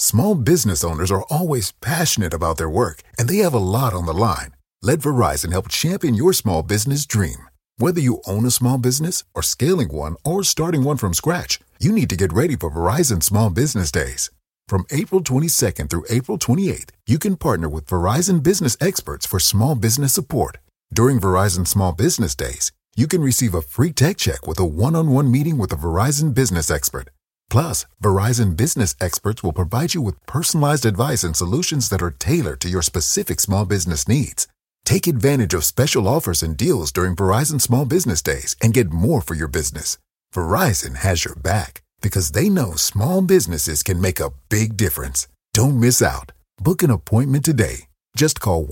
Small business owners are always passionate about their work, and they have a lot on the line. Let Verizon help champion your small business dream. Whether you own a small business or scaling one or starting one from scratch, you need to get ready for Verizon Small Business Days. From April 22nd through April 28th, you can partner with Verizon business experts for small business support. During Verizon Small Business Days, you can receive a free tech check with a one-on-one meeting with a Verizon business expert. Plus, Verizon business experts will provide you with personalized advice and solutions that are tailored to your specific small business needs. Take advantage of special offers and deals during Verizon Small Business Days and get more for your business. Verizon has your back because they know small businesses can make a big difference. Don't miss out. Book an appointment today. Just call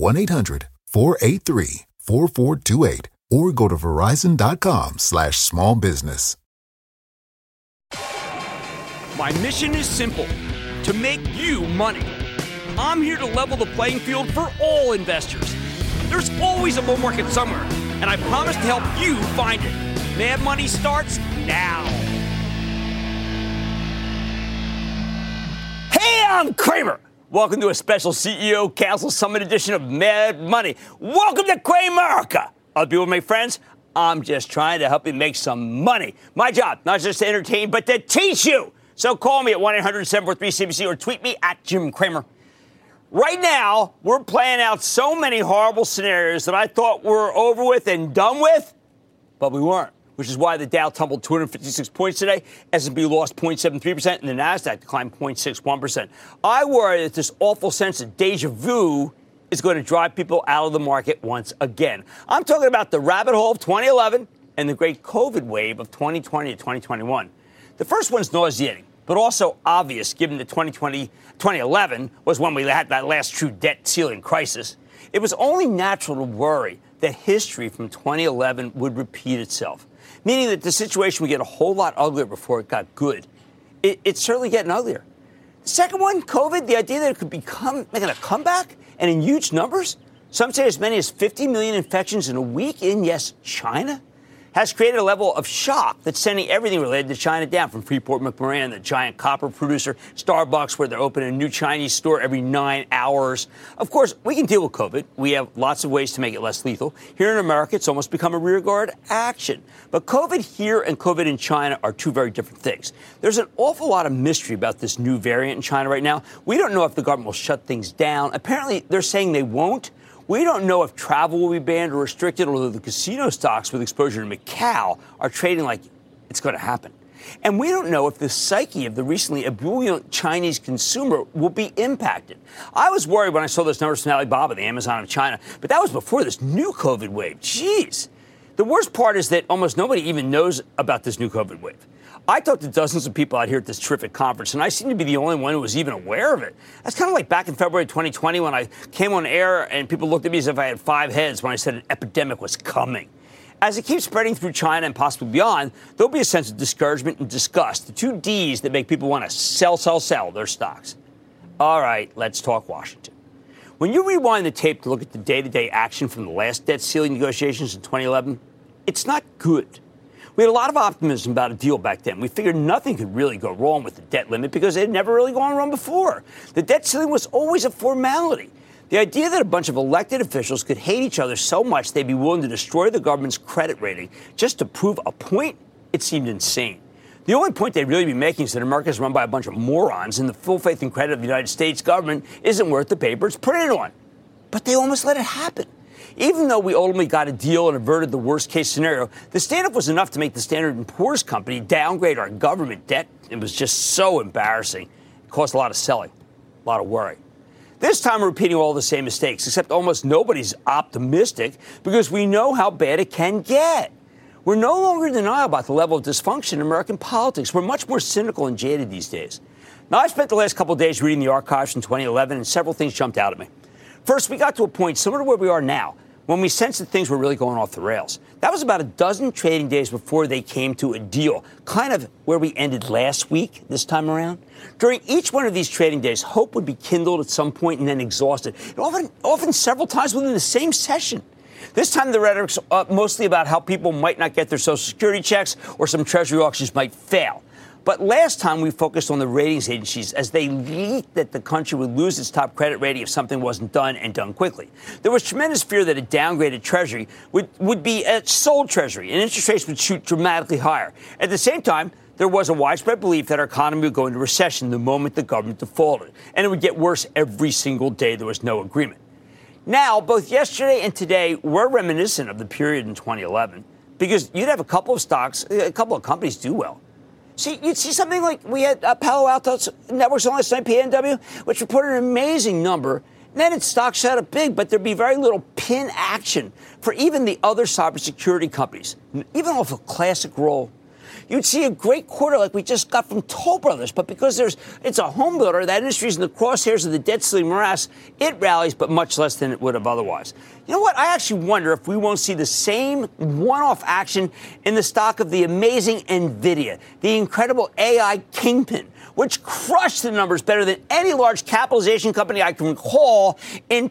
1-800-483-4428 or go to verizon.com/smallbusiness. My mission is simple, to make you money. I'm here to level the playing field for all investors. There's always a bull market somewhere, and I promise to help you find it. Mad Money starts now. Hey, I'm Cramer. Welcome to a special CEO Council Summit edition of Mad Money. Welcome to Cramerica. Other people, my friends, I'm just trying to help you make some money. My job, not just to entertain, but to teach you. So call me at 1-800-743-CBC or tweet me at Jim Cramer. Right now, we're playing out so many horrible scenarios that I thought were over with and done with, but we weren't, which is why the Dow tumbled 256 points today, S&P lost 0.73%, and the Nasdaq declined 0.61%. I worry that this awful sense of deja vu is going to drive people out of the market once again. I'm talking about the rabbit hole of 2011 and the great COVID wave of 2020 to 2021. The first one's nauseating, but also obvious given that 2011 was when we had that last true debt ceiling crisis. It was only natural to worry that history from 2011 would repeat itself, meaning that the situation would get a whole lot uglier before it got good. It's certainly getting uglier. The second one, COVID, the idea that it could become making a comeback and in huge numbers, some say as many as 50 million infections in a week in, yes, China, has created a level of shock that's sending everything related to China down, from Freeport-McMoRan, the giant copper producer, Starbucks, where they're opening a new Chinese store every 9 hours. Of course, we can deal with COVID. We have lots of ways to make it less lethal. Here in America, it's almost become a rearguard action. But COVID here and COVID in China are two very different things. There's an awful lot of mystery about this new variant in China right now. We don't know if the government will shut things down. Apparently, they're saying they won't. We don't know if travel will be banned or restricted, although the casino stocks with exposure to Macau are trading like it's going to happen. And we don't know if the psyche of the recently ebullient Chinese consumer will be impacted. I was worried when I saw those numbers from Alibaba, the Amazon of China, but that was before this new COVID wave. Jeez. The worst part is that almost nobody even knows about this new COVID wave. I talked to dozens of people out here at this terrific conference, and I seem to be the only one who was even aware of it. That's kind of like back in February 2020 when I came on air and people looked at me as if I had 5 heads when I said an epidemic was coming. As it keeps spreading through China and possibly beyond, there'll be a sense of discouragement and disgust, the two Ds that make people want to sell their stocks. All right, let's talk Washington. When you rewind the tape to look at the day-to-day action from the last debt ceiling negotiations in 2011, it's not good. We had a lot of optimism about a deal back then. We figured nothing could really go wrong with the debt limit because it had never really gone wrong before. The debt ceiling was always a formality. The idea that a bunch of elected officials could hate each other so much they'd be willing to destroy the government's credit rating just to prove a point, it seemed insane. The only point they'd really be making is that America is run by a bunch of morons, and the full faith and credit of the United States government isn't worth the paper it's printed on. But they almost let it happen. Even though we ultimately got a deal and averted the worst-case scenario, the stand-up was enough to make the Standard & Poor's Company downgrade our government debt. It was just so embarrassing. It caused a lot of selling, a lot of worry. This time we're repeating all the same mistakes, except almost nobody's optimistic because we know how bad it can get. We're no longer in denial about the level of dysfunction in American politics. We're much more cynical and jaded these days. Now, I spent the last couple of days reading the archives from 2011, and several things jumped out at me. First, we got to a point similar to where we are now, when we sensed that things were really going off the rails. That was about a dozen trading days before they came to a deal, kind of where we ended last week this time around. During each one of these trading days, hope would be kindled at some point and then exhausted, and often several times within the same session. This time the rhetoric's mostly about how people might not get their Social Security checks or some Treasury auctions might fail. But last time we focused on the ratings agencies as they leaked that the country would lose its top credit rating if something wasn't done and done quickly. There was tremendous fear that a downgraded Treasury would be a sold Treasury and interest rates would shoot dramatically higher. At the same time, there was a widespread belief that our economy would go into recession the moment the government defaulted, and it would get worse every single day there was no agreement. Now, both yesterday and today were reminiscent of the period in 2011 because you'd have a couple of stocks, a couple of companies do well. See, you'd see something like we had Palo Alto Networks on last night, PNW, which reported an amazing number. And then its stock shot up big, but there'd be very little pin action for even the other cybersecurity companies, even off a classic roll. You'd see a great quarter like we just got from Toll Brothers, but because it's a home builder, that industry's in the crosshairs of the debt ceiling morass, it rallies, but much less than it would have otherwise. You know what? I actually wonder if we won't see the same one-off action in the stock of the amazing NVIDIA, the incredible AI kingpin, which crushed the numbers better than any large capitalization company I can recall in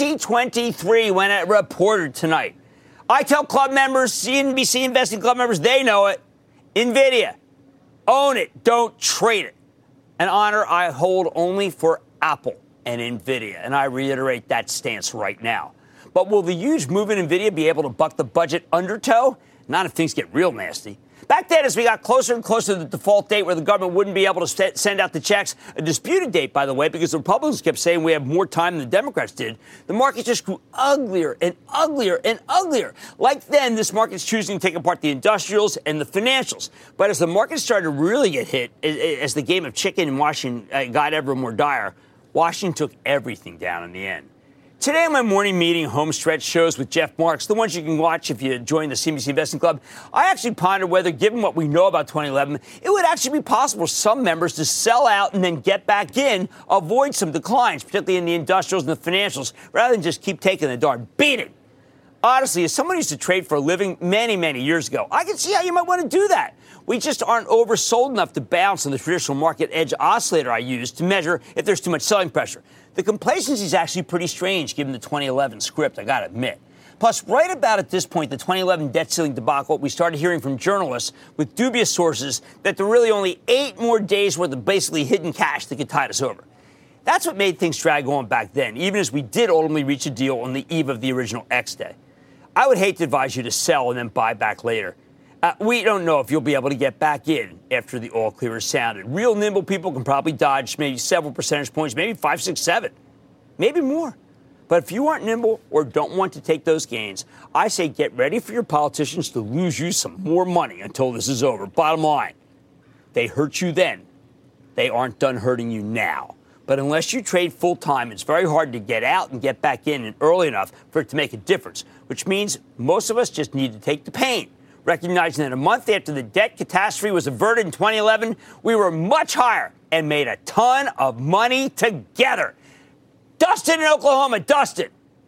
2023 when it reported tonight. I tell club members, CNBC Investing Club members, they know it. NVIDIA, own it, don't trade it. An honor I hold only for Apple and NVIDIA, and I reiterate that stance right now. But will the huge move in NVIDIA be able to buck the budget undertow? Not if things get real nasty. Back then, as we got closer and closer to the default date where the government wouldn't be able to send out the checks, a disputed date, by the way, because the Republicans kept saying we have more time than the Democrats did, the market just grew uglier and uglier and uglier. Like then, this market's choosing to take apart the industrials and the financials. But as the market started to really get hit, as the game of chicken in Washington got ever more dire, Washington took everything down in the end. Today on my morning meeting home stretch shows with Jeff Marks, the ones you can watch if you join the CNBC Investing Club, I actually pondered whether, given what we know about 2011, it would actually be possible for some members to sell out and then get back in, avoid some declines, particularly in the industrials and the financials, rather than just keep taking the darn beating. Honestly, as someone who used to trade for a living many, many years ago, I can see how you might want to do that. We just aren't oversold enough to bounce on the traditional market edge oscillator I use to measure if there's too much selling pressure. The complacency is actually pretty strange given the 2011 script, I got to admit. Plus, right about at this point, the 2011 debt ceiling debacle, we started hearing from journalists with dubious sources that there were really only 8 more days worth of basically hidden cash that could tide us over. That's what made things drag on back then, even as we did ultimately reach a deal on the eve of the original X day. I would hate to advise you to sell and then buy back later. We don't know if you'll be able to get back in after the all clear is sounded. Real nimble people can probably dodge maybe several percentage points, maybe 5, 6, 7, maybe more. But if you aren't nimble or don't want to take those gains, I say get ready for your politicians to lose you some more money until this is over. Bottom line, they hurt you then. They aren't done hurting you now. But unless you trade full time, it's very hard to get out and get back in early enough for it to make a difference, which means most of us just need to take the pain. Recognizing that a month after the debt catastrophe was averted in 2011, we were much higher and made a ton of money together. Dustin in Oklahoma. Dustin.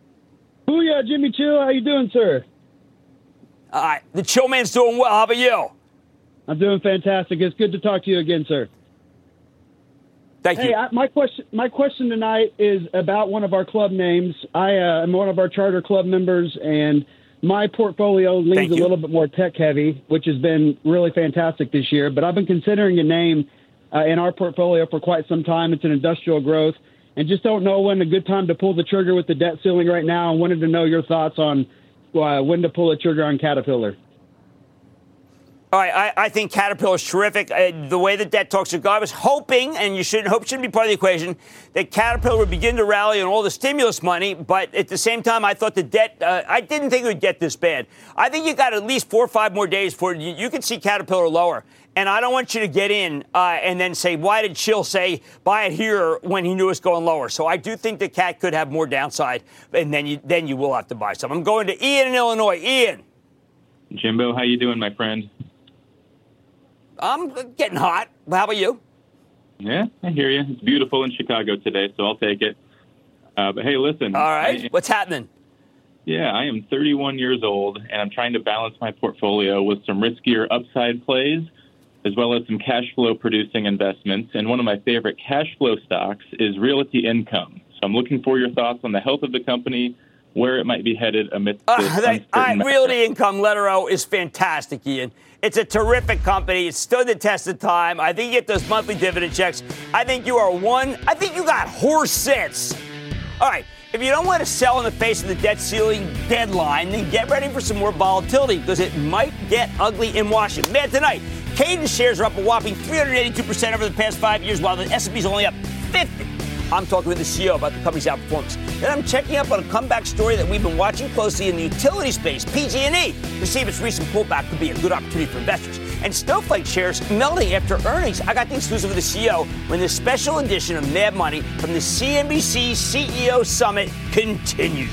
Booyah, Jimmy Chill. How you doing, sir? All right. The Chill Man's doing well. How about you? I'm doing fantastic. It's good to talk to you again, sir. Thank you. My question tonight is about one of our club names. I am one of our charter club members, and my portfolio leans a little bit more tech-heavy, which has been really fantastic this year. But I've been considering a name in our portfolio for quite some time. It's an industrial growth, and just don't know when a good time to pull the trigger with the debt ceiling right now. I wanted to know your thoughts on when to pull the trigger on Caterpillar. All right, I think Caterpillar is terrific. The way the debt talks to God, I was hoping, and hope shouldn't be part of the equation, that Caterpillar would begin to rally on all the stimulus money. But at the same time, I thought the debt, I didn't think it would get this bad. I think you got at least 4 or 5 more days for you could see Caterpillar lower. And I don't want you to get in and then say, why did Chill say buy it here when he knew it was going lower? So I do think the Cat could have more downside, and then you will have to buy some. I'm going to Ian in Illinois. Ian. Jimbo, how you doing, my friend? I'm getting hot. How about you? Yeah, I hear you. It's beautiful in Chicago today, so I'll take it. But hey, listen. All right. What's happening? Yeah, I am 31 years old, and I'm trying to balance my portfolio with some riskier upside plays, as well as some cash flow producing investments. And one of my favorite cash flow stocks is Realty Income. So I'm looking for your thoughts on the health of the company, where it might be headed amidst this uncertain macro. Realty Income, letter O, is fantastic, Ian. It's a terrific company. It stood the test of time. I think you get those monthly dividend checks. I think you got horse sense. All right. If you don't want to sell in the face of the debt ceiling deadline, then get ready for some more volatility because it might get ugly in Washington. Man, tonight, Cadence shares are up a whopping 382% over the past 5 years, while the S&P's only up 50%. I'm talking with the CEO about the company's outperformance. Then I'm checking up on a comeback story that we've been watching closely in the utility space, PG&E, to see if its recent pullback could be a good opportunity for investors. And Snowflake shares melting after earnings. I got the exclusive with the CEO when this special edition of Mad Money from the CNBC CEO Summit continues.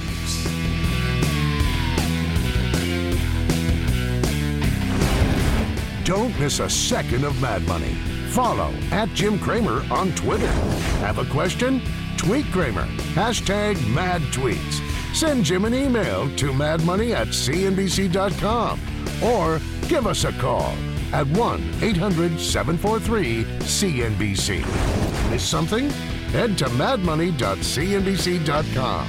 Don't miss a second of Mad Money. Follow @JimCramer on Twitter. Have a question? Tweet Cramer. #MadTweets. Send Jim an email to madmoney@cnbc.com or give us a call at 1-800-743-CNBC. Miss something? Head to madmoney.cnbc.com.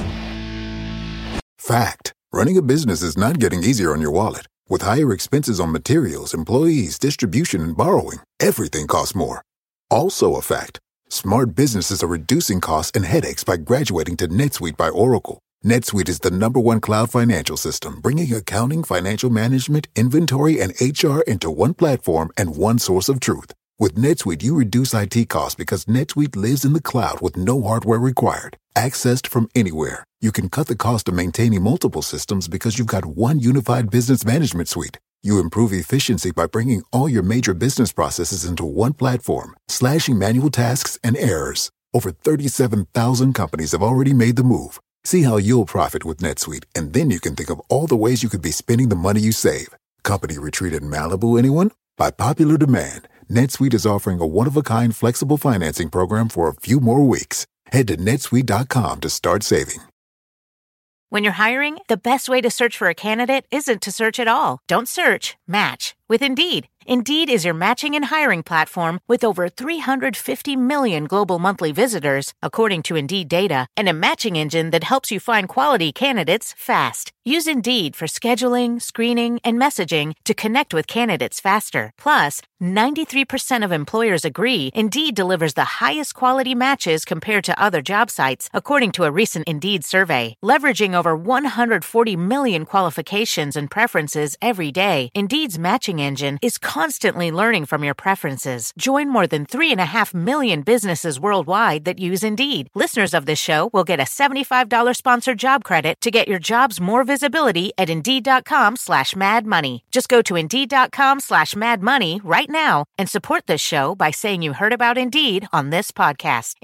Fact. Running a business is not getting easier on your wallet. With higher expenses on materials, employees, distribution, and borrowing, everything costs more. Also a fact. Smart businesses are reducing costs and headaches by graduating to NetSuite by Oracle. NetSuite is the #1 cloud financial system, bringing accounting, financial management, inventory, and HR into one platform and one source of truth. With NetSuite, you reduce IT costs because NetSuite lives in the cloud with no hardware required. Accessed from anywhere, you can cut the cost of maintaining multiple systems because you've got one unified business management suite. You improve efficiency by bringing all your major business processes into one platform, slashing manual tasks and errors. Over 37,000 companies have already made the move. See how you'll profit with NetSuite, and then you can think of all the ways you could be spending the money you save. Company retreat in Malibu, anyone? By popular demand, NetSuite is offering a one-of-a-kind flexible financing program for a few more weeks. Head to netsuite.com to start saving. When you're hiring, the best way to search for a candidate isn't to search at all. Don't search, match with Indeed. Indeed is your matching and hiring platform with over 350 million global monthly visitors, according to Indeed data, and a matching engine that helps you find quality candidates fast. Use Indeed for scheduling, screening, and messaging to connect with candidates faster. Plus, 93% of employers agree Indeed delivers the highest quality matches compared to other job sites, according to a recent Indeed survey. Leveraging over 140 million qualifications and preferences every day, Indeed's matching engine is constantly learning from your preferences. Join more than 3.5 million businesses worldwide that use Indeed. Listeners of this show will get a $75 sponsored job credit to get your jobs more visibility at Indeed.com/madmoney. Just go to Indeed.com/madmoney right now and support this show by saying you heard about Indeed on this podcast.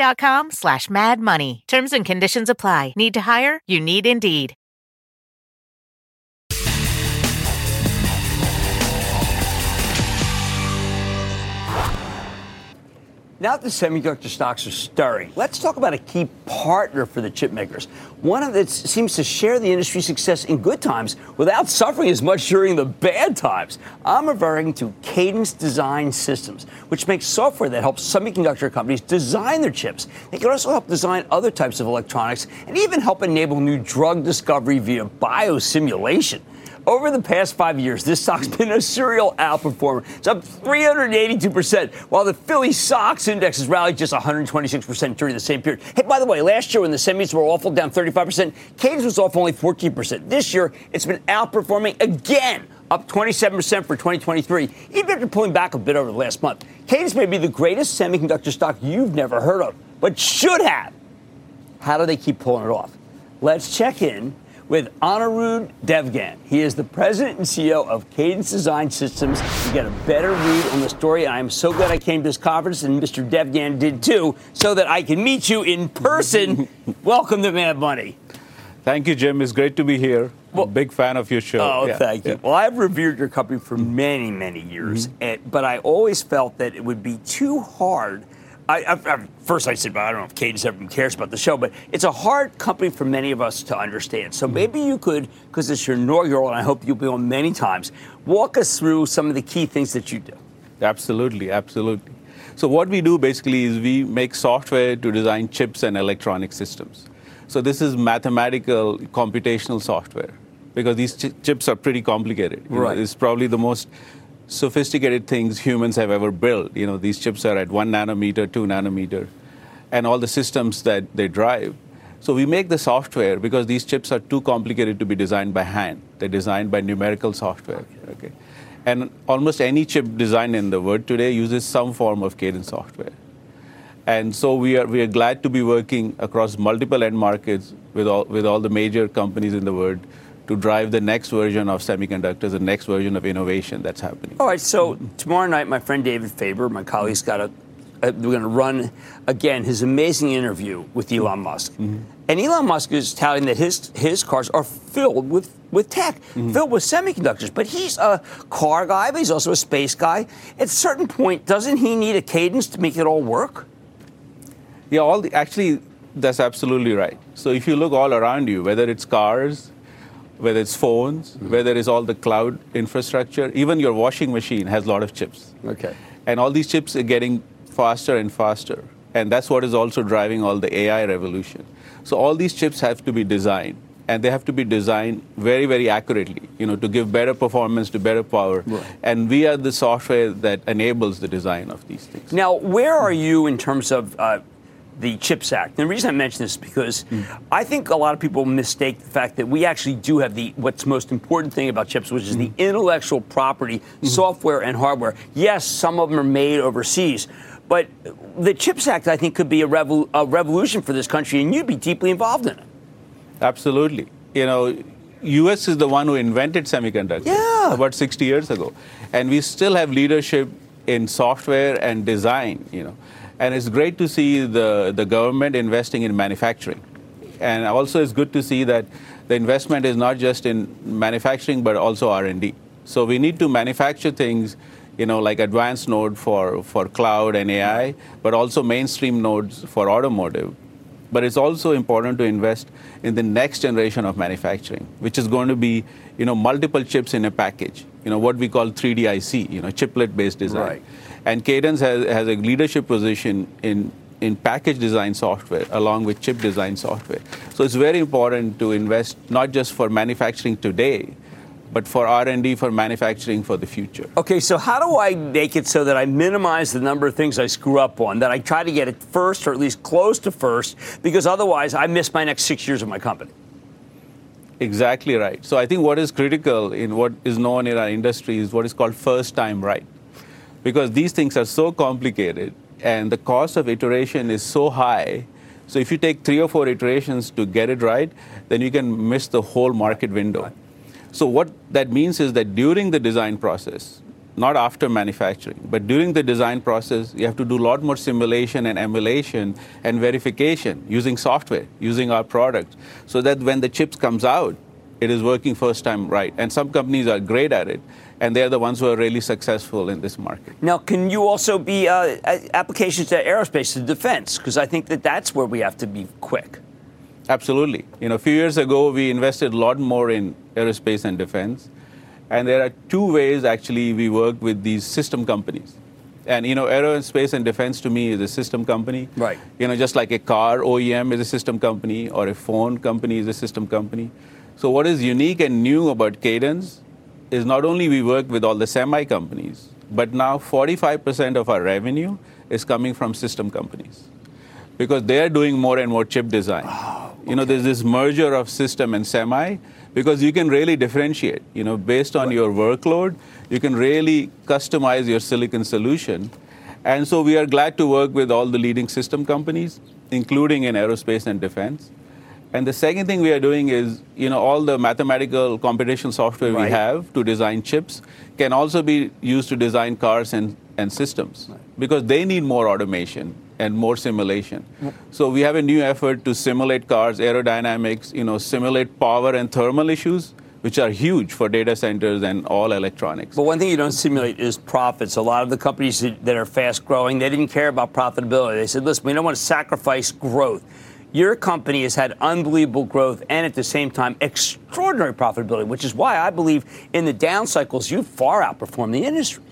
Indeed.com/madmoney. Terms and conditions apply. Need to hire? You need Indeed. Now that the semiconductor stocks are stirring, let's talk about a key partner for the chip makers. One that seems to share the industry's success in good times without suffering as much during the bad times. I'm referring to Cadence Design Systems, which makes software that helps semiconductor companies design their chips. They can also help design other types of electronics and even help enable new drug discovery via biosimulation. Over the past 5 years, this stock's been a serial outperformer. It's up 382%, while the Philly Sox index has rallied just 126% during the same period. Hey, by the way, last year when the semis were awful, down 35%, Cadence was off only 14%. This year, it's been outperforming again, up 27% for 2023, even after pulling back a bit over the last month. Cadence may be the greatest semiconductor stock you've never heard of, but should have. How do they keep pulling it off? Let's check in with Anirudh Devgan. He is the president and CEO of Cadence Design Systems to get a better read on the story. And I'm so glad I came to this conference, and Mr. Devgan did too, so that I can meet you in person. Welcome to Mad Money. Thank you, Jim. It's great to be here. I'm a big fan of your show. Oh, thank you. Well, I've revered your company for many, many years, but I always felt that it would be too hard. First, I said, well, I don't know if Cadence ever cares about the show, but it's a hard company for many of us to understand. So maybe you could, because it's your inaugural, and I hope you'll be on many times, walk us through some of the key things that you do. Absolutely, absolutely. So what we do basically is we make software to design chips and electronic systems. So this is mathematical computational software, because these chips are pretty complicated. Right. It's probably the most sophisticated things humans have ever built. These chips are at 1 nanometer, 2 nanometer, and all the systems that they drive. So we make the software because these chips are too complicated to be designed by hand. They're designed by numerical software. Okay. And almost any chip designed in the world today uses some form of Cadence software. And so we are glad to be working across multiple end markets with all the major companies in the world to drive the next version of semiconductors, the next version of innovation that's happening. All right, so tomorrow night, my friend David Faber, my colleague's we're going to run, again, his amazing interview with Elon Musk. Mm-hmm. And Elon Musk is touting that his cars are filled with tech, filled with semiconductors. But he's a car guy, but he's also a space guy. At a certain point, doesn't he need a Cadence to make it all work? Yeah, actually, that's absolutely right. So if you look all around you, whether it's cars, whether it's phones, whether it's all the cloud infrastructure, even your washing machine has a lot of chips. Okay. And all these chips are getting faster and faster. And that's what is also driving all the AI revolution. So all these chips have to be designed. And they have to be designed very, very accurately, to give better performance, to better power. Right. And we are the software that enables the design of these things. Now, where are you in terms of the CHIPS Act? And the reason I mention this is because I think a lot of people mistake the fact that we actually do have what's most important thing about chips, which is the intellectual property, software and hardware. Yes, some of them are made overseas, but the CHIPS Act, I think, could be a revolution for this country, and you'd be deeply involved in it. Absolutely. U.S. is the one who invented semiconductors about 60 years ago. And we still have leadership in software and design, And it's great to see the government investing in manufacturing. And also it's good to see that the investment is not just in manufacturing, but also R&D. So we need to manufacture things, like advanced node for cloud and AI, but also mainstream nodes for automotive. But it's also important to invest in the next generation of manufacturing, which is going to be, multiple chips in a package, what we call 3D IC, chiplet-based design. Right. And Cadence has a leadership position in package design software along with chip design software. So it's very important to invest not just for manufacturing today, but for R&D, for manufacturing for the future. Okay, so how do I make it so that I minimize the number of things I screw up on, that I try to get it first or at least close to first, because otherwise I miss my next 6 years of my company? Exactly right. So I think what is critical in what is known in our industry is what is called first time right. Because these things are so complicated and the cost of iteration is so high. So if you take 3 or 4 iterations to get it right, then you can miss the whole market window. Right. So what that means is that during the design process, not after manufacturing, but during the design process, you have to do a lot more simulation and emulation and verification using software, using our product, so that when the chips comes out, it is working first time right. And some companies are great at it, and they're the ones who are really successful in this market. Now, can you also be applications to aerospace, to defense? Because I think that's where we have to be quick. Absolutely. A few years ago, we invested a lot more in aerospace and defense. And there are 2 ways, actually, we work with these system companies. And, aerospace and defense, to me, is a system company. Right. Just like a car OEM is a system company, or a phone company is a system company. So what is unique and new about Cadence is not only we work with all the semi companies, but now 45% of our revenue is coming from system companies, because they are doing more and more chip design. Oh, okay. There's this merger of system and semi, because you can really differentiate. Based on your workload, you can really customize your silicon solution. And so we are glad to work with all the leading system companies, including in aerospace and defense. And the second thing we are doing is, all the mathematical computational software we have to design chips can also be used to design cars and systems, because they need more automation and more simulation. So we have a new effort to simulate cars, aerodynamics, simulate power and thermal issues, which are huge for data centers and all electronics. But one thing you don't simulate is profits. A lot of the companies that are fast growing, they didn't care about profitability. They said, listen, we don't want to sacrifice growth. Your company has had unbelievable growth and at the same time extraordinary profitability, which is why I believe in the down cycles you far outperform the industry.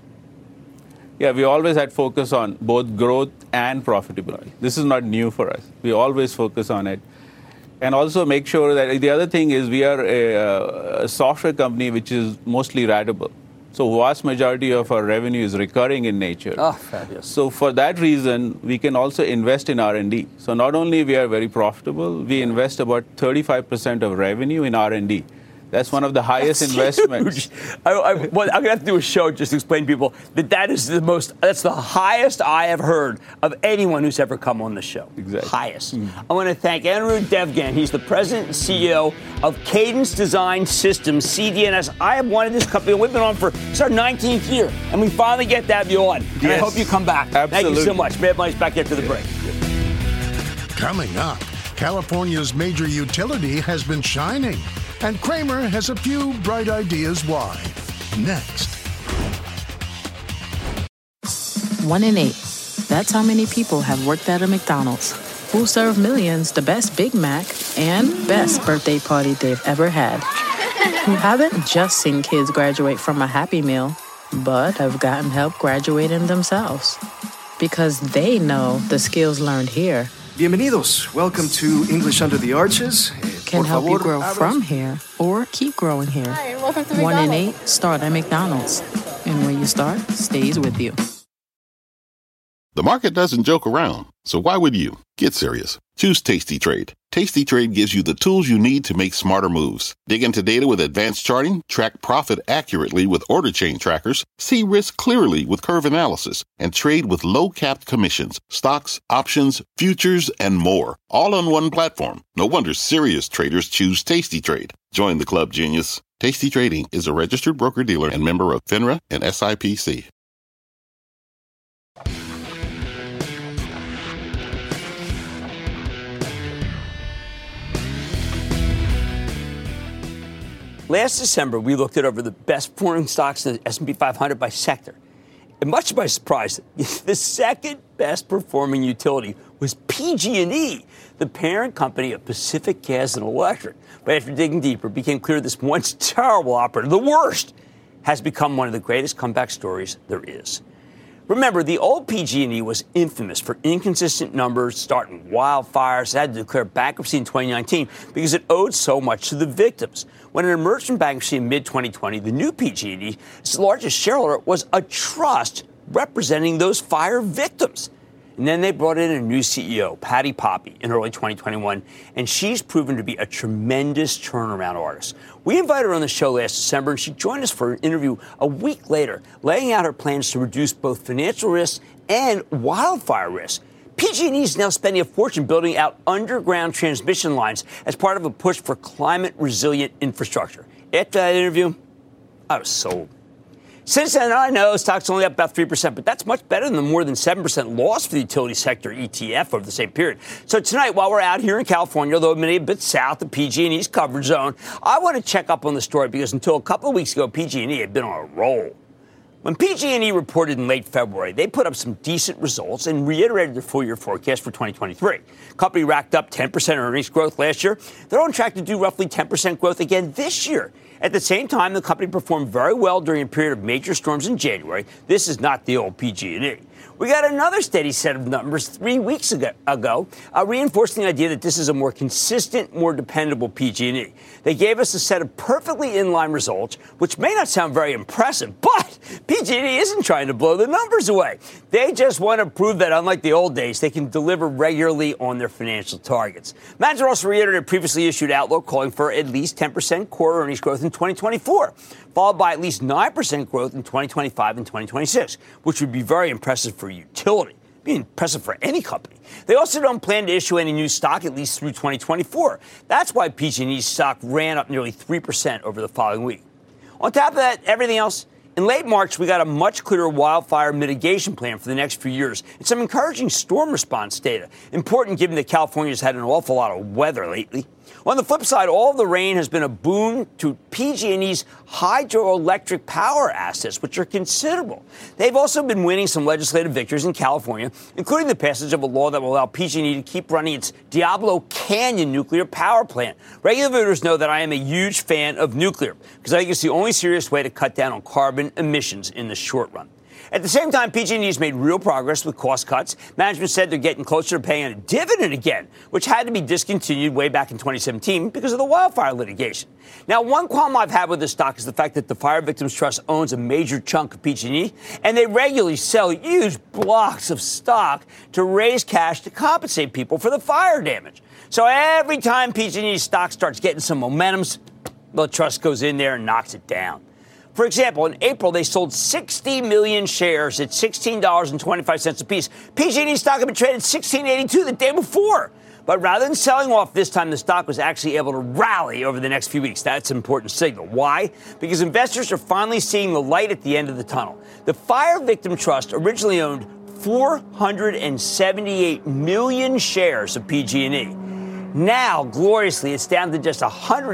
Yeah, we always had focus on both growth and profitability. This is not new for us. We always focus on it. And also make sure that the other thing is we are a software company which is mostly ratable. So vast majority of our revenue is recurring in nature. Oh, fabulous. So for that reason, we can also invest in R&D. So not only we are very profitable, we invest about 35% of revenue in R&D. That's one of the highest investments. I'm going to have to do a show just to explain to people that's the highest I have heard of anyone who's ever come on the show. Exactly. Highest. I want to thank Anirudh Devgan. He's the president and CEO of Cadence Design Systems, CDNS. I have wanted this company. We've been on it's our 19th year, and we finally get to have you on. And I hope you come back. Absolutely. Thank you so much. Mad Money's back after the break. Coming up, California's major utility has been shining, and Cramer has a few bright ideas why. Next. 1 in 8. That's how many people have worked at a McDonald's, who serve millions the best Big Mac and best birthday party they've ever had. Who haven't just seen kids graduate from a Happy Meal, but have gotten help graduating themselves. Because they know the skills learned here Bienvenidos. Welcome to English Under the Arches. Can help you grow from here or keep growing here. Hi, and welcome to 1 in McDonald's. 8 start at McDonald's. And when you start, stays with you. The market doesn't joke around, so why would you? Get serious. Choose Tasty Trade. Tasty Trade gives you the tools you need to make smarter moves. Dig into data with advanced charting, track profit accurately with order chain trackers, see risk clearly with curve analysis, and trade with low-capped commissions, stocks, options, futures, and more. All on one platform. No wonder serious traders choose Tasty Trade. Join the club, genius. Tasty Trading is a registered broker-dealer and member of FINRA and SIPC. Last December, we looked at over the best performing stocks in the S&P 500 by sector. And much to my surprise, the second best performing utility was PG&E, the parent company of Pacific Gas and Electric. But after digging deeper, it became clear this once terrible operator, the worst, has become one of the greatest comeback stories there is. Remember, the old PG&E was infamous for inconsistent numbers, starting wildfires. It had to declare bankruptcy in 2019 because it owed so much to the victims. When it emerged from bankruptcy in mid-2020, the new PG&E, its largest shareholder, was a trust representing those fire victims. And then they brought in a new CEO, Patti Poppe, in early 2021, and she's proven to be a tremendous turnaround artist. We invited her on the show last December, and she joined us for an interview a week later, laying out her plans to reduce both financial risks and wildfire risks. PG&E is now spending a fortune building out underground transmission lines as part of a push for climate-resilient infrastructure. After that interview, I was sold. Since then, I know stock's only up about 3%, but that's much better than the more than 7% loss for the utility sector ETF over the same period. So tonight, while we're out here in California, although maybe a bit south of PG&E's coverage zone, I want to check up on the story because until a couple of weeks ago, PG&E had been on a roll. When PG&E reported in late February, they put up some decent results and reiterated their full-year forecast for 2023. The company racked up 10% earnings growth last year. They're on track to do roughly 10% growth again this year. At the same time, the company performed very well during a period of major storms in January. This is not the old PG&E. We got another steady set of numbers 3 weeks ago, reinforcing the idea that this is a more consistent, more dependable PG&E. They gave us a set of perfectly in-line results, which may not sound very impressive, but PG&E isn't trying to blow the numbers away. They just want to prove that, unlike the old days, they can deliver regularly on their financial targets. Management also reiterated a previously issued outlook calling for at least 10% core earnings growth in 2024, followed by at least 9% growth in 2025 and 2026, which would be very impressive for utility. Be impressive for any company. They also don't plan to issue any new stock at least through 2024. That's why PG&E's stock ran up nearly 3% over the following week. On top of that, everything else, in late March, we got a much clearer wildfire mitigation plan for the next few years and some encouraging storm response data, important given that California's had an awful lot of weather lately. On the flip side, all of the rain has been a boon to PG&E's hydroelectric power assets, which are considerable. They've also been winning some legislative victories in California, including the passage of a law that will allow PG&E to keep running its Diablo Canyon nuclear power plant. Regulators know that I am a huge fan of nuclear because I think it's the only serious way to cut down on carbon emissions in the short run. At the same time, PG&E has made real progress with cost cuts. Management said they're getting closer to paying a dividend again, which had to be discontinued way back in 2017 because of the wildfire litigation. Now, one qualm I've had with this stock is the fact that the Fire Victims Trust owns a major chunk of PG&E, and they regularly sell huge blocks of stock to raise cash to compensate people for the fire damage. So every time PG&E stock starts getting some momentum, the trust goes in there and knocks it down. For example, in April, they sold 60 million shares at $16.25 apiece. PG&E stock had been traded at $16.82 the day before. But rather than selling off this time, the stock was actually able to rally over the next few weeks. That's an important signal. Why? Because investors are finally seeing the light at the end of the tunnel. The Fire Victim Trust originally owned 478 million shares of PG&E. Now, gloriously, it's down to just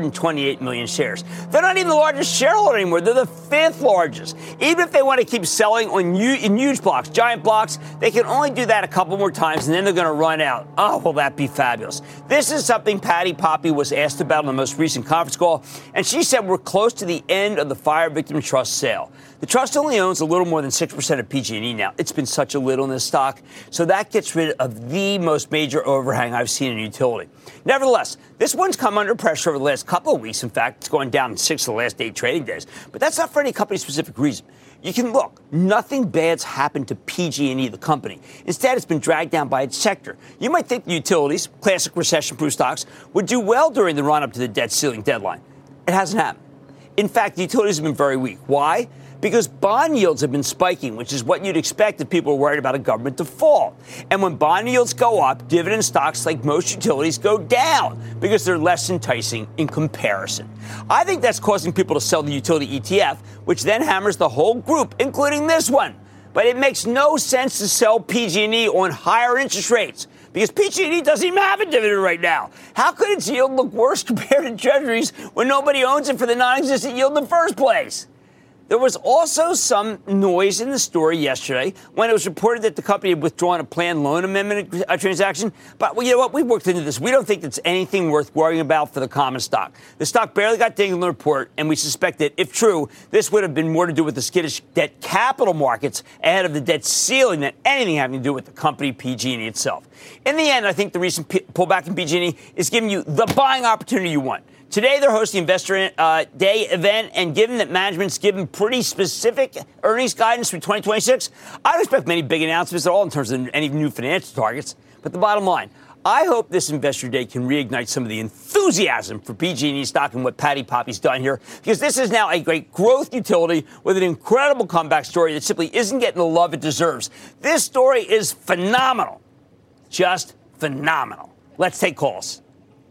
128 million shares. They're not even the largest shareholder anymore. They're the fifth largest. Even if they want to keep selling in huge blocks, giant blocks, they can only do that a couple more times, and then they're going to run out. Oh, will that be fabulous? This is something Patty Poppe was asked about on the most recent conference call, and she said we're close to the end of the Fire Victim Trust sale. The trust only owns a little more than 6% of PG&E now. It's been such a little in this stock, so that gets rid of the most major overhang I've seen in utility. Nevertheless, this one's come under pressure over the last couple of weeks. In fact, it's going down in 6 of the last 8 trading days. But that's not for any company-specific reason. You can look. Nothing bad's happened to PG&E, the company. Instead, it's been dragged down by its sector. You might think the utilities, classic recession-proof stocks, would do well during the run-up to the debt ceiling deadline. It hasn't happened. In fact, the utilities have been very weak. Why? Because bond yields have been spiking, which is what you'd expect if people are worried about a government default. And when bond yields go up, dividend stocks, like most utilities, go down because they're less enticing in comparison. I think that's causing people to sell the utility ETF, which then hammers the whole group, including this one. But it makes no sense to sell PG&E on higher interest rates because PG&E doesn't even have a dividend right now. How could its yield look worse compared to treasuries when nobody owns it for the non-existent yield in the first place? There was also some noise in the story yesterday when it was reported that the company had withdrawn a planned loan amendment transaction. But you know what? We've worked into this. We don't think it's anything worth worrying about for the common stock. The stock barely got dinged in the report, and we suspect that, if true, this would have been more to do with the skittish debt capital markets ahead of the debt ceiling than anything having to do with the company PG&E itself. In the end, I think the recent pullback in PG&E is giving you the buying opportunity you want. Today, they're hosting Investor Day event, and given that management's given pretty specific earnings guidance for 2026, I don't expect many big announcements at all in terms of any new financial targets. But the bottom line, I hope this Investor Day can reignite some of the enthusiasm for PG&E stock and what Patty Poppe's done here, because this is now a great growth utility with an incredible comeback story that simply isn't getting the love it deserves. This story is phenomenal. Just phenomenal. Let's take calls.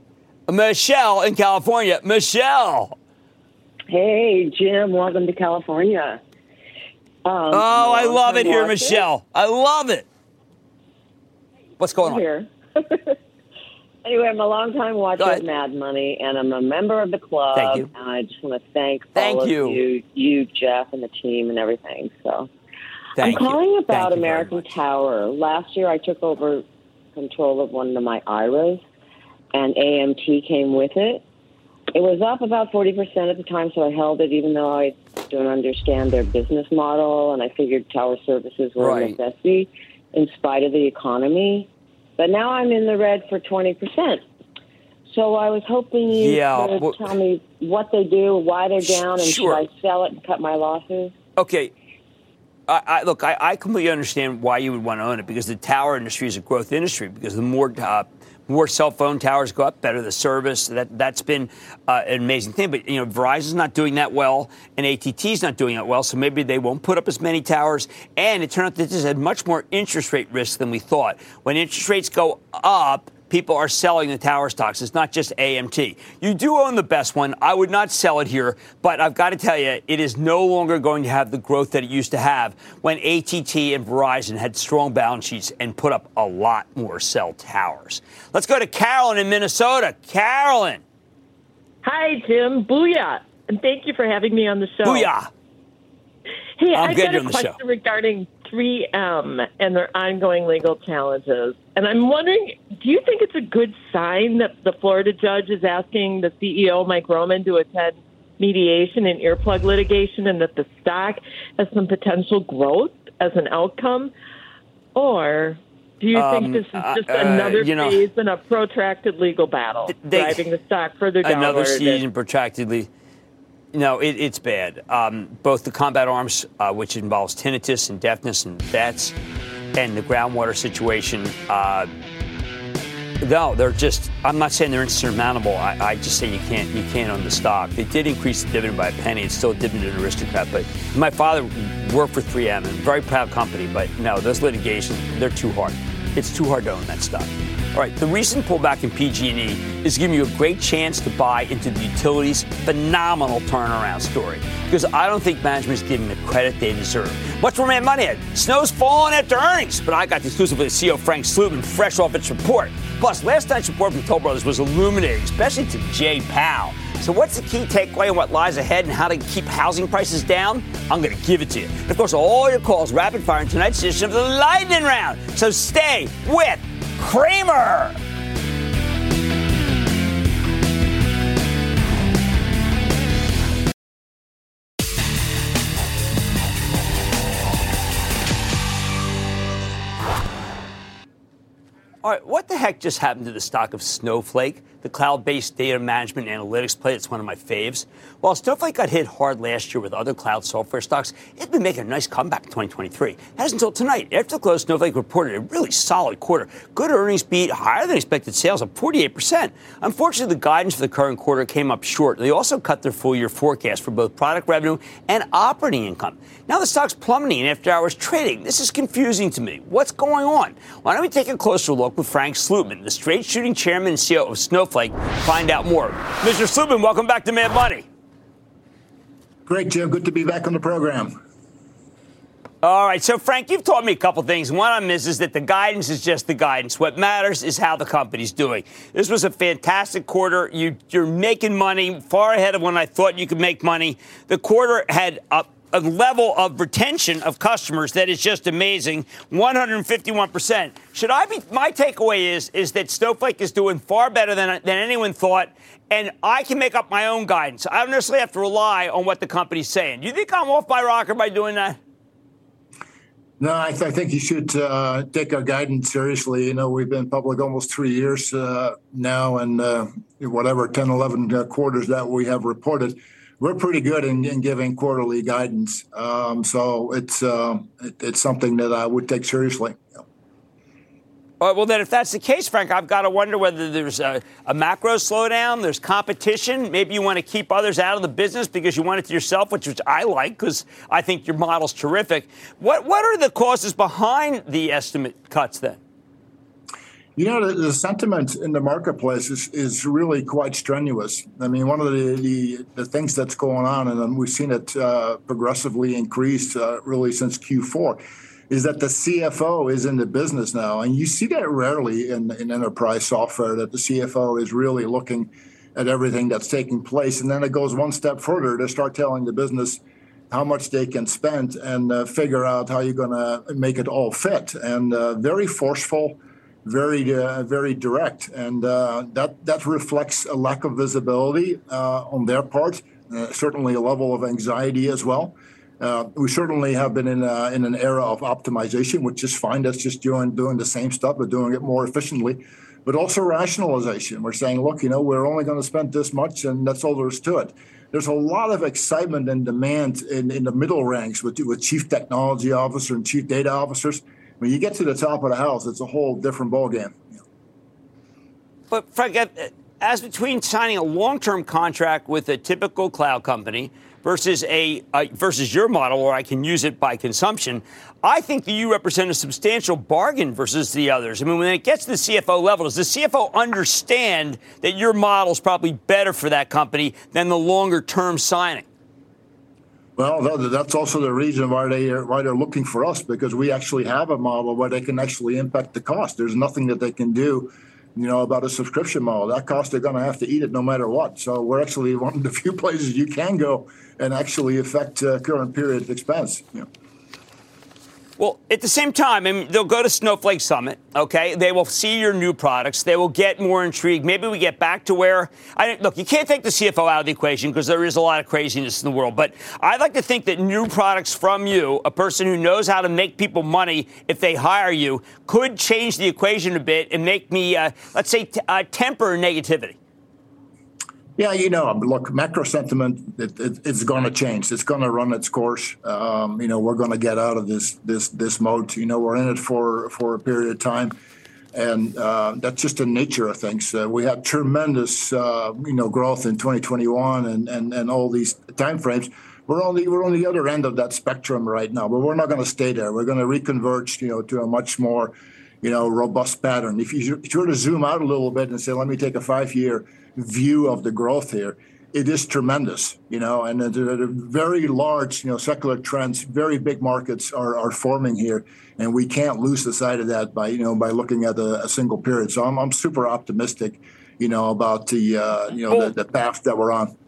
Michelle in California. Michelle. Hey, Jim. Welcome to California. I love it here, Michelle. I love it. What's going on here? Anyway, I'm a long-time watcher of Mad Money, and I'm a member of the club. Thank you. And I just want to thank all of you, Jeff, and the team and everything. So I'm calling about American Tower. Last year, I took over control of one of my IRAs, and AMT came with it. It was up about 40% at the time, so I held it, even though I don't understand their business model, and I figured tower services were a necessity in spite of the economy. But now I'm in the red for 20%. So I was hoping you could tell me what they do, why they're down, and should I sell it and cut my losses? Okay. Look, I completely understand why you would want to own it, because the tower industry is a growth industry, because the more cell phone towers go up, better the service. That's been an amazing thing. But, Verizon's not doing that well, and AT&T's not doing that well, so maybe they won't put up as many towers. And it turned out that this had much more interest rate risk than we thought. When interest rates go up, people are selling the tower stocks. It's not just AMT. You do own the best one. I would not sell it here, but I've got to tell you, it is no longer going to have the growth that it used to have when AT&T and Verizon had strong balance sheets and put up a lot more cell towers. Let's go to Carolyn in Minnesota. Carolyn. Hi, Jim. Booyah. And thank you for having me on the show. Booyah. Hey, I've got a question regarding 3M and their ongoing legal challenges. And I'm wondering, do you think it's a good sign that the Florida judge is asking the CEO, Mike Roman, to attend mediation in earplug litigation, and that the stock has some potential growth as an outcome? Or do you think this is just another phase in a protracted legal battle, driving the stock further downward? Another season protractedly. No, it's bad. Both the combat arms, which involves tinnitus and deafness and vets, and the groundwater situation. No, they're just. I'm not saying they're insurmountable. I just say you can't own the stock. They did increase the dividend by a penny. It's still a dividend aristocrat. But my father worked for 3M, and a very proud company. But no, those litigations, they're too hard. It's too hard to own that stock. All right, the recent pullback in PG&E is giving you a great chance to buy into the utilities' phenomenal turnaround story, because I don't think management is giving the credit they deserve. Much more Mad Money ahead. Snow's falling after earnings, but I got the exclusive with CEO Frank Slootman fresh off its report. Plus, last night's report from Toll Brothers was illuminating, especially to Jay Powell. So what's the key takeaway on what lies ahead and how to keep housing prices down? I'm going to give it to you. And of course, all your calls rapid fire in tonight's edition of the Lightning Round. So stay with Cramer. All right, what the heck just happened to the stock of Snowflake, the cloud-based data management analytics play? It's one of my faves. While Snowflake got hit hard last year with other cloud software stocks, it's been making a nice comeback in 2023. That is until tonight. After the close, Snowflake reported a really solid quarter. Good earnings beat, higher than expected sales of 48%. Unfortunately, the guidance for the current quarter came up short. They also cut their full-year forecast for both product revenue and operating income. Now the stock's plummeting after hours trading. This is confusing to me. What's going on? Why don't we take a closer look with Frank Slootman, the straight-shooting chairman and CEO of Snowflake, find out more. Mr. Slootman, welcome back to Mad Money. Great, Jim. Good to be back on the program. All right. So, Frank, you've taught me a couple things. One of them is that the guidance is just the guidance. What matters is how the company's doing. This was a fantastic quarter. You're making money far ahead of when I thought you could make money. The quarter had a level of retention of customers that is just amazing, 151%. My takeaway is that Snowflake is doing far better than anyone thought, and I can make up my own guidance. I don't necessarily have to rely on what the company's saying. Do you think I'm off my rocker by doing that? No, I think you should take our guidance seriously. You know, we've been public almost 3 years now, and whatever 10, 11 quarters that we have reported, we're pretty good in giving quarterly guidance. So it's something that I would take seriously. All right, well, then if that's the case, Frank, I've got to wonder whether there's a macro slowdown, there's competition. Maybe you want to keep others out of the business because you want it to yourself, which I like because I think your model's terrific. What are the causes behind the estimate cuts then? You know, the sentiment in the marketplace is really quite strenuous. I mean, one of the things that's going on, and we've seen it progressively increase really since Q4, is that the CFO is in the business now. And you see that rarely in enterprise software, that the CFO is really looking at everything that's taking place. And then it goes one step further to start telling the business how much they can spend and figure out how you're going to make it all fit. And very forceful, very direct. And that reflects a lack of visibility on their part, certainly a level of anxiety as well. We certainly have been in an era of optimization, which is fine. That's just doing the same stuff, but doing it more efficiently. But also rationalization. We're saying, look, you know, we're only going to spend this much, and that's all there is to it. There's a lot of excitement and demand in the middle ranks with chief technology officer and chief data officers. When you get to the top of the house, it's a whole different ballgame. But Frank, as between signing a long-term contract with a typical cloud company versus versus your model, where I can use it by consumption, I think that you represent a substantial bargain versus the others. I mean, when it gets to the CFO level, does the CFO understand that your model is probably better for that company than the longer-term signing? Well, that's also the reason why they're looking for us, because we actually have a model where they can actually impact the cost. There's nothing that they can do, you know, about a subscription model. That cost, they're going to have to eat it no matter what. So we're actually one of the few places you can go and actually affect current period expense. You know. Well, at the same time, I mean, they'll go to Snowflake Summit, okay? They will see your new products. They will get more intrigued. Maybe we get back to where look, you can't take the CFO out of the equation because there is a lot of craziness in the world. But I'd like to think that new products from you, a person who knows how to make people money if they hire you, could change the equation a bit and make me, let's say, temper negativity. Yeah, look, macro sentiment, it's going to change. It's going to run its course. We're going to get out of this mode. We're in it for a period of time. And that's just the nature of things. We had tremendous, growth in 2021 and all these timeframes. We're on the other end of that spectrum right now, but we're not going to stay there. We're going to reconverge, to a much more, robust pattern. If you were to zoom out a little bit and say, let me take a 5-year view of the growth here, it is tremendous, and the very large, secular trends, very big markets are forming here, and we can't lose the sight of that by looking at a single period. So I'm super optimistic, about the path that we're on.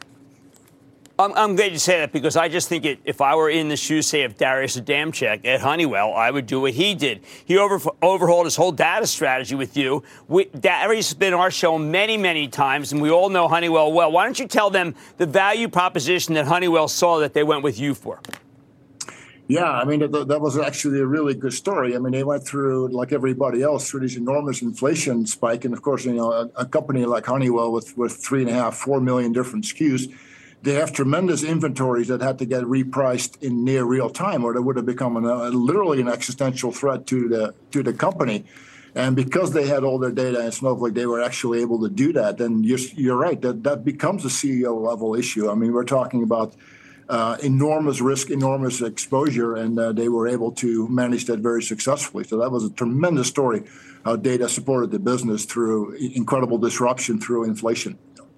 I'm glad you say that because I just think if I were in the shoes, say, of Darius Adamczyk at Honeywell, I would do what he did. He overhauled his whole data strategy with you. Darius has been on our show many, many times, and we all know Honeywell well. Why don't you tell them the value proposition that Honeywell saw that they went with you for? Yeah, I mean, that was actually a really good story. I mean, they went through, like everybody else, through this enormous inflation spike. And, of course, a company like Honeywell with 3.5-4 million different SKUs, they have tremendous inventories that had to get repriced in near real time, or they would have become literally an existential threat to the company. And because they had all their data in Snowflake, they were actually able to do that. And you're right, that becomes a CEO level issue. I mean, we're talking about enormous risk, enormous exposure, and they were able to manage that very successfully. So that was a tremendous story, how data supported the business through incredible disruption through inflation.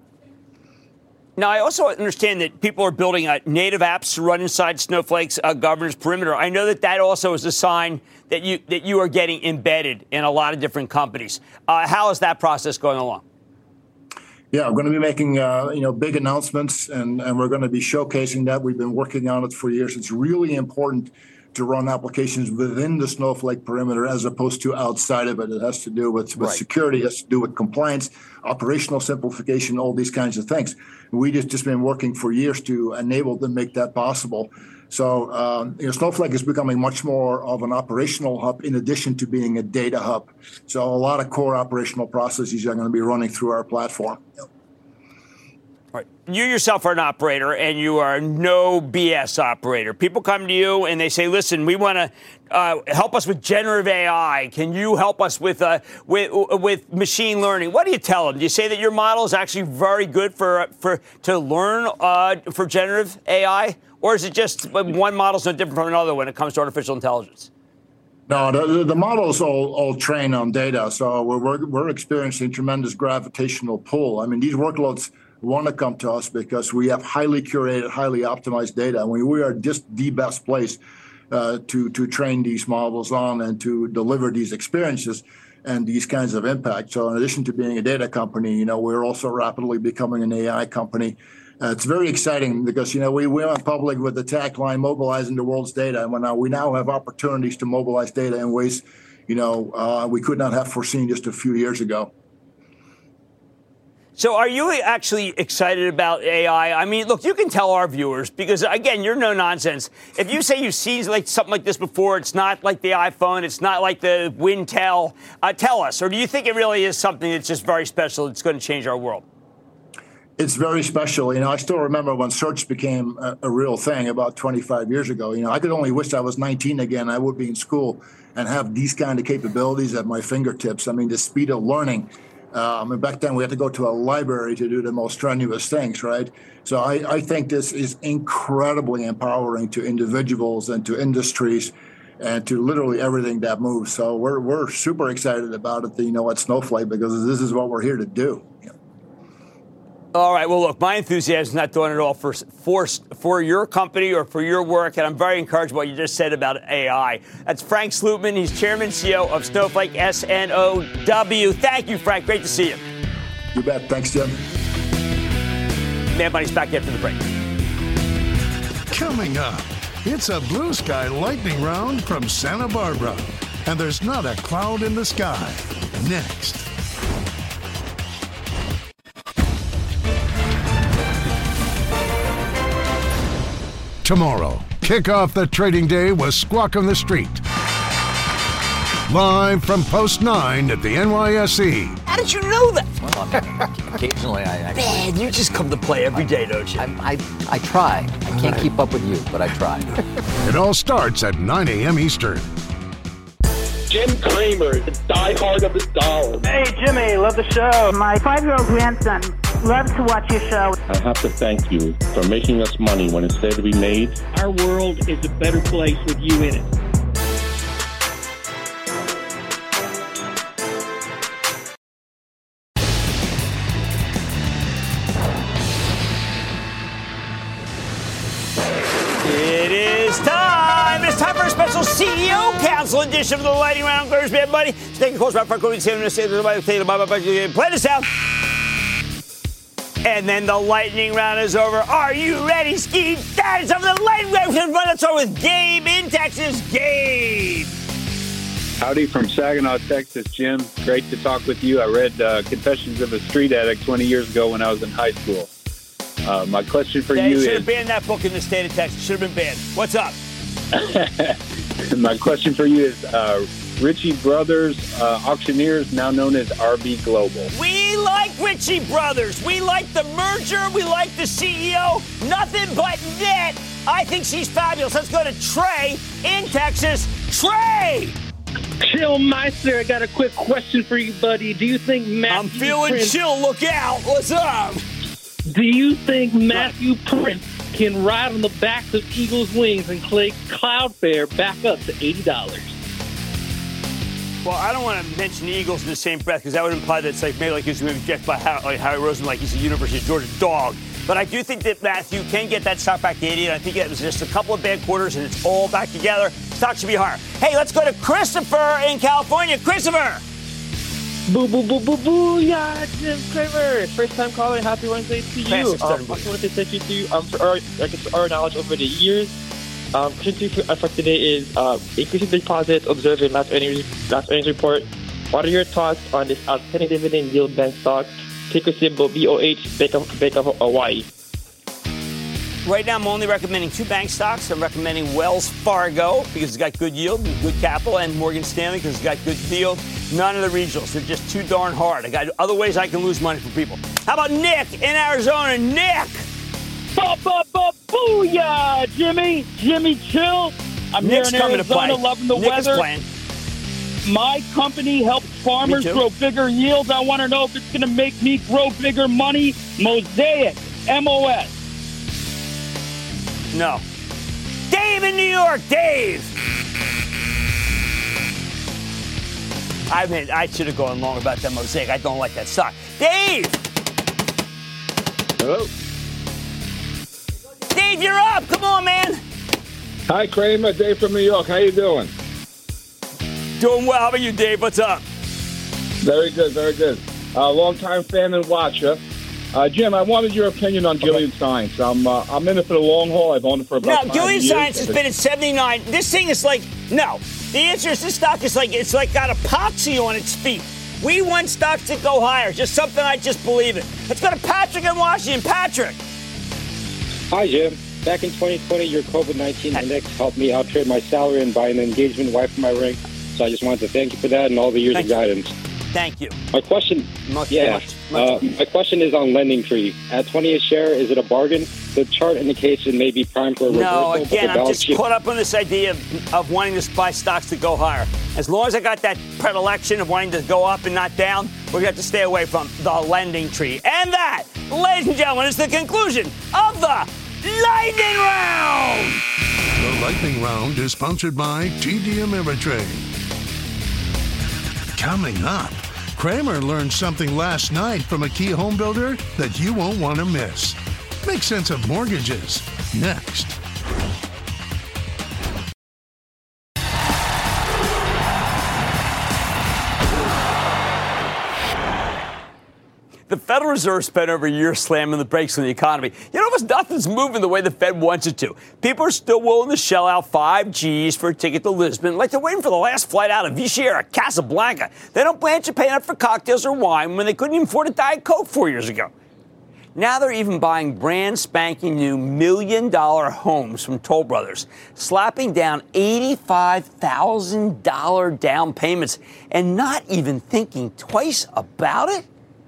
Now, I also understand that people are building native apps to run inside Snowflake's governance perimeter. I know that also is a sign that you are getting embedded in a lot of different companies. How is that process going along? Yeah, we're going to be making big announcements, and we're going to be showcasing that. We've been working on it for years. It's really important to run applications within the Snowflake perimeter as opposed to outside of it. It has to do with security, it has to do with compliance, operational simplification, all these kinds of things. We just been working for years to enable them, make that possible. So Snowflake is becoming much more of an operational hub in addition to being a data hub. So a lot of core operational processes are going to be running through our platform. Right. You yourself are an operator, and you are a no BS operator. People come to you and they say, listen, we want to help us with generative AI. Can you help us with machine learning? What do you tell them? Do you say that your model is actually very good to learn for generative AI? Or is it just one model is no different from another when it comes to artificial intelligence? No, the models all train on data. So we're experiencing tremendous gravitational pull. I mean, these workloads want to come to us because we have highly curated, highly optimized data. We are just the best place to train these models on and to deliver these experiences and these kinds of impact. So in addition to being a data company, we're also rapidly becoming an AI company. It's very exciting because, we went public with the tagline, mobilizing the world's data. And we now have opportunities to mobilize data in ways, we could not have foreseen just a few years ago. So are you actually excited about AI? I mean, look, you can tell our viewers because, again, you're no nonsense. If you say you've seen something like this before, it's not like the iPhone, it's not like the Wintel, tell us. Or do you think it really is something that's just very special, it's going to change our world? It's very special. I still remember when search became a real thing about 25 years ago. I could only wish I was 19 again. I would be in school and have these kind of capabilities at my fingertips. I mean, the speed of learning. Back then, we had to go to a library to do the most strenuous things, right? So I think this is incredibly empowering to individuals and to industries and to literally everything that moves. So we're super excited about it, at Snowflake, because this is what we're here to do. All right. Well, look, my enthusiasm is not doing it all for your company or for your work, and I'm very encouraged by what you just said about AI. That's Frank Slootman. He's chairman and CEO of Snowflake, SNOW. Thank you, Frank. Great to see you. You bet. Thanks, Jim. Mad Money's back after the break. Coming up, It's a blue sky lightning round from Santa Barbara. And there's not a cloud in the sky. Next. Tomorrow, kick off the trading day with Squawk on the Street. Live from Post 9 at the NYSE. How did you know that? Well, occasionally I Man, you just come to play every day, don't you? I try. I can't keep up with you, but I try. It all starts at 9 a.m. Eastern. Jim Cramer, the diehard of the dollar. Hey, Jimmy, love the show. My 5-year-old grandson loves to watch your show. I have to thank you for making us money when it's there to be made. Our world is a better place with you in it. CEO Council edition of the Lightning Round. Clears Mad Money. Taking a course about play this out. And then the Lightning Round is over. Are you ready, Ski? That is of the Lightning Round. Let's start with Gabe in Texas. Gabe. Howdy from Saginaw, Texas, Jim. Great to talk with you. I read Confessions of a Street Addict 20 years ago when I was in high school. My question for you is... They should have banned that book in the state of Texas. Should have been banned. What's up? My question for you is Ritchie Brothers Auctioneers, now known as RB Global. We like Ritchie Brothers. We like the merger. We like the CEO. Nothing but net. I think she's fabulous. Let's go to Trey in Texas. Trey! Chill Meister, I got a quick question for you, buddy. Do you think Matthew I'm feeling Prince, chill. Look out. What's up? Do you think Matthew Prince can ride on the backs of Eagles' wings and play Cloudflare back up to $80? Well, I don't want to mention the Eagles in the same breath because that would imply that it's like maybe like he's going to be rejected by Harry Rosen like he's a University of Georgia dog. But I do think that Matthew can get that stock back to 80, and I think it was just a couple of bad quarters, and it's all back together. Stock should be higher. Hey, let's go to Christopher in California. Christopher! Boo, boo, boo, boo, boo, yeah, Jim Cramer. First time caller, happy Wednesday to you. I just wanted to thank you for our knowledge over the years. Question for today is increasing deposits observed in last earnings report. What are your thoughts on this outstanding dividend yield bank stock? Ticker symbol BOH, Bank of Hawaii. Right now, I'm only recommending two bank stocks. I'm recommending Wells Fargo because it's got good yield and good capital, and Morgan Stanley because it's got good yield. None of the regionals. They're just too darn hard. I got other ways I can lose money for people. How about Nick in Arizona? Nick! Booyah, Jimmy. Jimmy, chill. I'm Nick's here in Arizona, loving the weather. My company helps farmers grow bigger yields. I want to know if it's going to make me grow bigger money. Mosaic, MOS. No. Dave in New York. Dave. I should have gone long about that Mosaic. I don't like that stock. Dave. Hello. Dave, you're up. Come on, man. Hi, Kramer. Dave from New York. How you doing? Doing well. How about you, Dave? What's up? Very good, very good. Long-time fan and watcher. Jim, I wanted your opinion on Gilead Science. I'm in it for the long haul. I've owned it for about 5 years. Gilead Science has been at 79. This thing is like, no. The answer is this stock is like, it's like got epoxy on its feet. We want stocks that go higher. Just something I just believe in. Let's go to Patrick in Washington. Patrick. Hi, Jim. Back in 2020, your COVID-19 index helped me outtrade my salary and buy an engagement wife for my ring. So I just wanted to thank you for that and all the years of guidance. Thank you. My question, my question is on LendingTree. At 20 a share, is it a bargain? The chart indicates it may be primed for a reversal. No, again, I'm just caught up on this idea of wanting to buy stocks to go higher. As long as I got that predilection of wanting to go up and not down, we're going to have to stay away from the LendingTree. And that, ladies and gentlemen, is the conclusion of the Lightning Round. The Lightning Round is sponsored by TD Ameritrade. Coming up, Kramer learned something last night from a key home builder that you won't want to miss. Make sense of mortgages next. The Federal Reserve spent over a year slamming the brakes on the economy. Almost nothing's moving the way the Fed wants it to. People are still willing to shell out 5 G's for a ticket to Lisbon, like they're waiting for the last flight out of Vichy or Casablanca. They don't plan to pay enough for cocktails or wine when they couldn't even afford a Diet Coke 4 years ago. Now they're even buying brand spanking new $1 million homes from Toll Brothers, slapping down $85,000 down payments and not even thinking twice about it.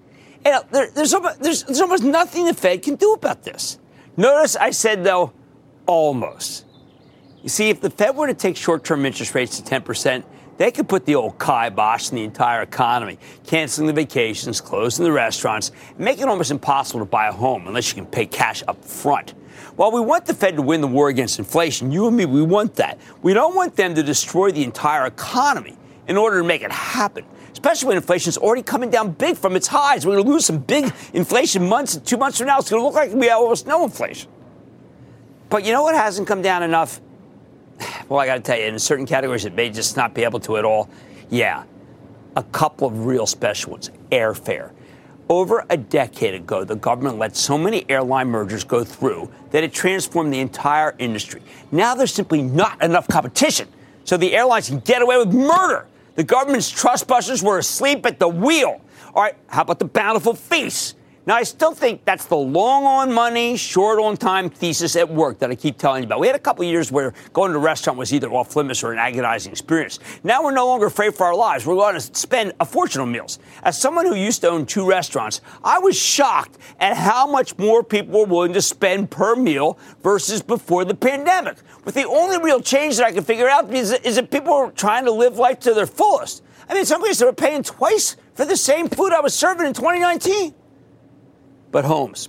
There's almost nothing the Fed can do about this. Notice I said, though, almost. You see, if the Fed were to take short-term interest rates to 10%, they could put the old kibosh in the entire economy, canceling the vacations, closing the restaurants, and make it almost impossible to buy a home unless you can pay cash up front. While we want the Fed to win the war against inflation, you and me, we want that. We don't want them to destroy the entire economy in order to make it happen, especially when inflation is already coming down big from its highs. We're going to lose some big inflation months. 2 months from now, it's going to look like we have almost no inflation. But you know what hasn't come down enough? Well, I got to tell you, in certain categories, it may just not be able to at all. Yeah, a couple of real special ones. Airfare. Over a decade ago, the government let so many airline mergers go through that it transformed the entire industry. Now there's simply not enough competition, so the airlines can get away with murder. The government's trustbusters were asleep at the wheel. All right, how about the bountiful feast? Now, I still think that's the long on money, short on time thesis at work that I keep telling you about. We had a couple of years where going to a restaurant was either off limits or an agonizing experience. Now we're no longer afraid for our lives. We're going to spend a fortune on meals. As someone who used to own 2 restaurants, I was shocked at how much more people were willing to spend per meal versus before the pandemic. But the only real change that I can figure out is that people are trying to live life to their fullest. I mean, in some cases, they were paying twice for the same food I was serving in 2019. But homes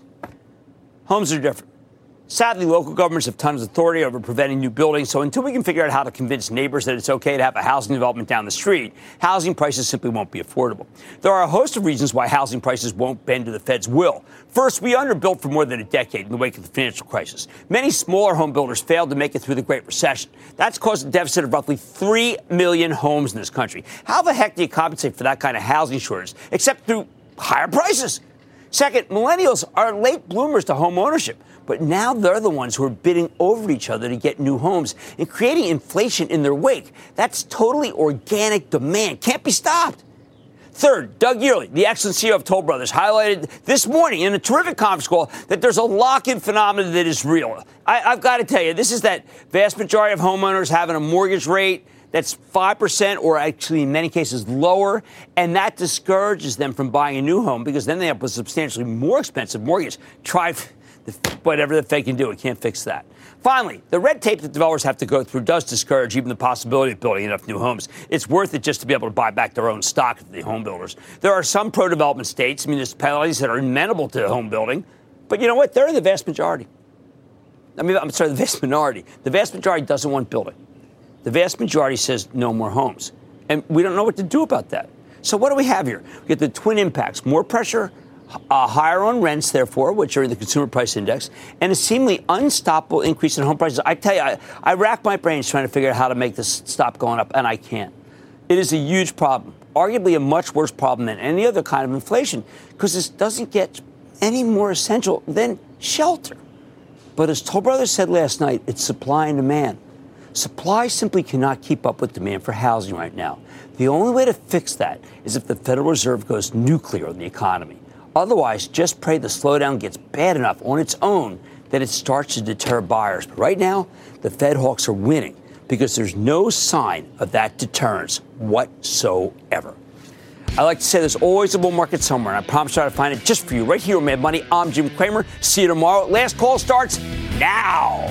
are different. Sadly, local governments have tons of authority over preventing new buildings, so until we can figure out how to convince neighbors that it's okay to have a housing development down the street, housing prices simply won't be affordable. There are a host of reasons why housing prices won't bend to the Fed's will. First, we underbuilt for more than a decade in the wake of the financial crisis. Many smaller home builders failed to make it through the Great Recession. That's caused a deficit of roughly 3 million homes in this country. How the heck do you compensate for that kind of housing shortage, except through higher prices? Second, millennials are late bloomers to home ownership, but now they're the ones who are bidding over each other to get new homes and creating inflation in their wake. That's totally organic demand. Can't be stopped. Third, Doug Yearley, the excellent CEO of Toll Brothers, highlighted this morning in a terrific conference call that there's a lock-in phenomenon that is real. I've got to tell you, this is that vast majority of homeowners having a mortgage rate that's 5% or actually in many cases lower, and that discourages them from buying a new home because then they have a substantially more expensive mortgage. Try whatever the Fed can do. It can't fix that. Finally, the red tape that developers have to go through does discourage even the possibility of building enough new homes. It's worth it just to be able to buy back their own stock of the home builders. There are some pro-development states, municipalities that are amenable to home building, but you know what? They're the vast majority. The vast minority. The vast majority doesn't want building. The vast majority says no more homes. And we don't know what to do about that. So what do we have here? We get the twin impacts, more pressure, higher on rents, therefore, which are the consumer price index, and a seemingly unstoppable increase in home prices. I tell you, I rack my brains trying to figure out how to make this stop going up, and I can't. It is a huge problem, arguably a much worse problem than any other kind of inflation, because this doesn't get any more essential than shelter. But as Toll Brothers said last night, it's supply and demand. Supply simply cannot keep up with demand for housing right now. The only way to fix that is if the Federal Reserve goes nuclear on the economy. Otherwise, just pray the slowdown gets bad enough on its own that it starts to deter buyers. But right now, the Fed hawks are winning because there's no sign of that deterrence whatsoever. I like to say there's always a bull market somewhere, and I promise I'll find it just for you right here on Mad Money. I'm Jim Cramer. See you tomorrow. Last call starts now.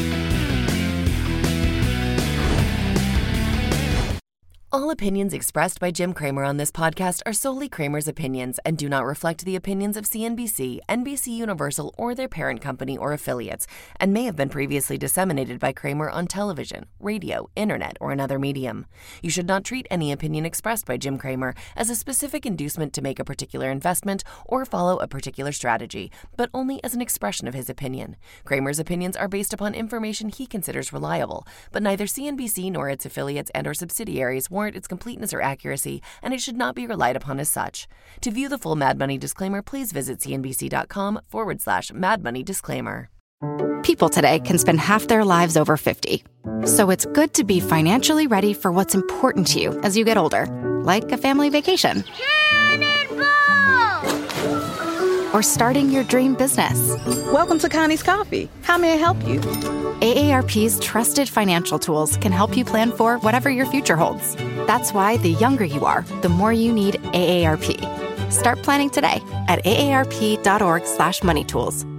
All opinions expressed by Jim Cramer on this podcast are solely Cramer's opinions and do not reflect the opinions of CNBC, NBC Universal, or their parent company or affiliates, and may have been previously disseminated by Cramer on television, radio, internet, or another medium. You should not treat any opinion expressed by Jim Cramer as a specific inducement to make a particular investment or follow a particular strategy, but only as an expression of his opinion. Cramer's opinions are based upon information he considers reliable, but neither CNBC nor its affiliates and or subsidiaries warrant warrant its completeness or accuracy, and it should not be relied upon as such. To view the full Mad Money disclaimer, please visit cnbc.com/Mad Money disclaimer. People today can spend half their lives over 50. So it's good to be financially ready for what's important to you as you get older, like a family vacation. Or starting your dream business. Welcome to Connie's Coffee. How may I help you? AARP's trusted financial tools can help you plan for whatever your future holds. That's why the younger you are, the more you need AARP. Start planning today at aarp.org/moneytools.